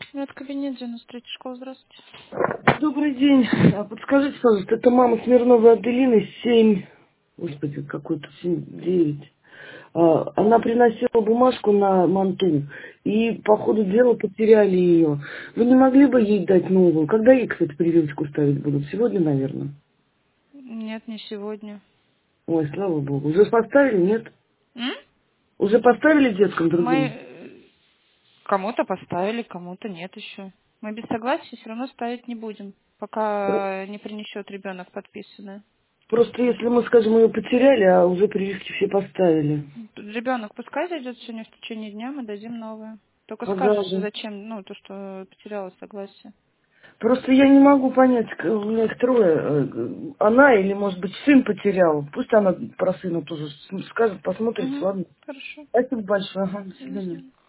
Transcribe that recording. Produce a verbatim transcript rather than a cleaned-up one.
Нет, кабинет девяносто третья школа, здравствуйте. Добрый день. А подскажите, пожалуйста, это мама Смирновой Аделины, семь, господи, какой-то семь девять. А, Она приносила бумажку на манту, и по ходу дела потеряли ее. Вы не могли бы ей дать новую? Когда ей, кстати, прививочку ставить будут? Сегодня, наверное. Нет, не сегодня. Ой, слава богу. Уже поставили, нет? М? Уже поставили деткам Мы другим? э, кому-то поставили, кому-то нет еще. Мы без согласия все равно ставить не будем, Про- пока не принесет ребенок подписанное. Просто если мы, скажем, ее потеряли, а уже прививки все поставили. Ребенок пускай зайдет сегодня в течение дня, мы дадим новое. Только Ага, скажешь, да. зачем, ну, то, что потеряла согласие. Просто я не могу понять, к- у меня их трое, э, она или, может быть, сын потерял. Пусть она про сына тоже с- скажет, посмотрит, Угу. ладно. Хорошо. Спасибо большое, ага, до До свидания. свидания.